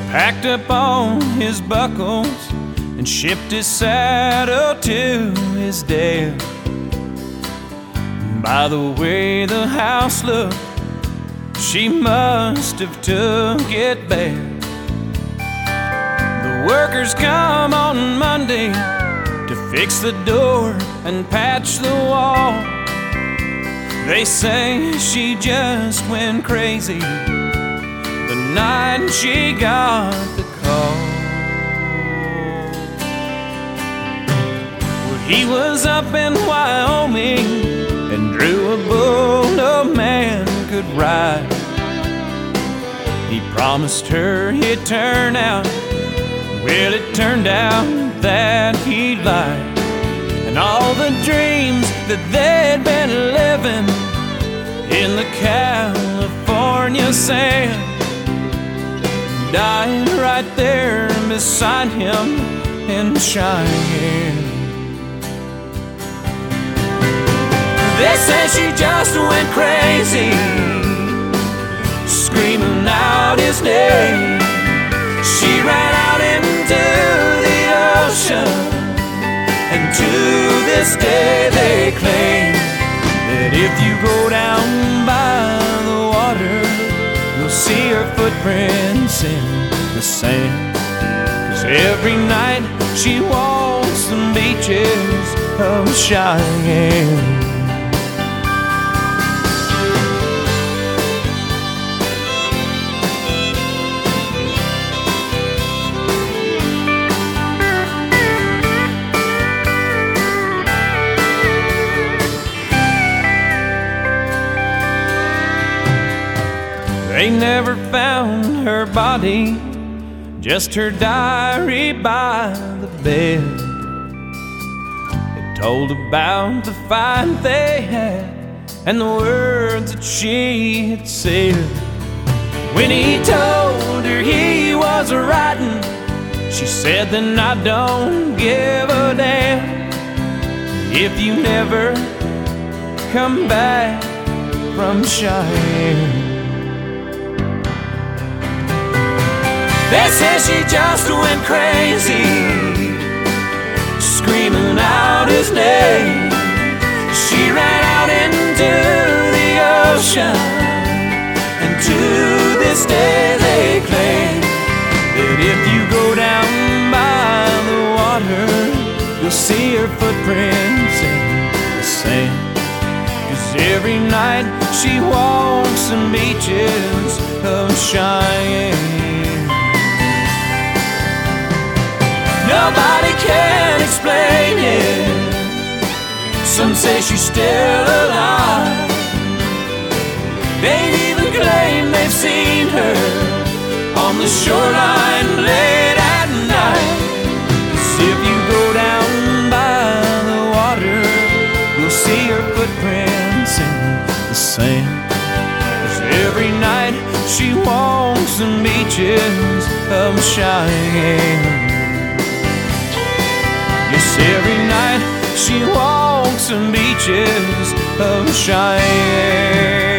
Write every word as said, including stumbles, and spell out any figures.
packed up on his buckles and shipped his saddle to his dad. By the way the house looked, she must have took it bad. The workers come on Monday to fix the door and patch the wall. They say she just went crazy the night she got the call. Well, he was up in Wyoming and drew a bull no man could ride. He promised her he'd turn out. Well, it turned out that he lied. And all the dreams that they'd been living in the California sand died right there beside him in Cheyenne. They say she just went crazy, screaming out his name. She ran out into the ocean, and to this day they claim that if you go down by the water, you'll see her footprints in the sand. 'Cause every night she walks the beaches of Cheyenne. They never found her body, just her diary by the bed. It told about the fight they had and the words that she had said. When he told her he was riding, she said, "Then I don't give a damn if you never come back from Cheyenne." They say she just went crazy, screaming out his name. She ran out into the ocean, and to this day they claim that if you go down by the water, you'll see her footprints in the sand. 'Cause every night she walks the beaches of Cheyenne. Nobody can explain it. Some say she's still alive. They even claim they've seen her on the shoreline late at night. 'Cause if you go down by the water, you'll see her footprints in the sand. 'Cause every night she walks the beaches of Cheyenne. Yes, every night she walks the beaches of Cheyenne.